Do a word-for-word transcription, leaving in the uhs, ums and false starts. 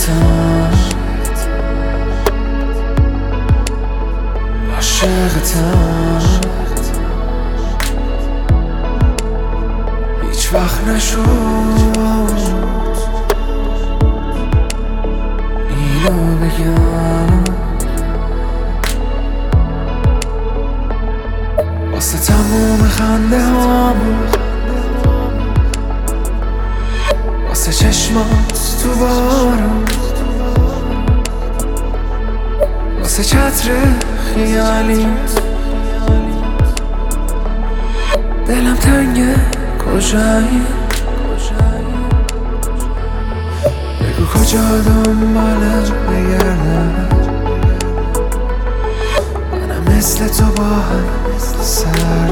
عاشقتم عاشقتم هیچ وقت نشد اینو بگم واسه تموم خنده هام، واسه چشمات تو بارون، واسه چتر خیالیت دلم تنگه کجایی، بگو کجا دنبالت بگردم، منم مثل تو با هم سر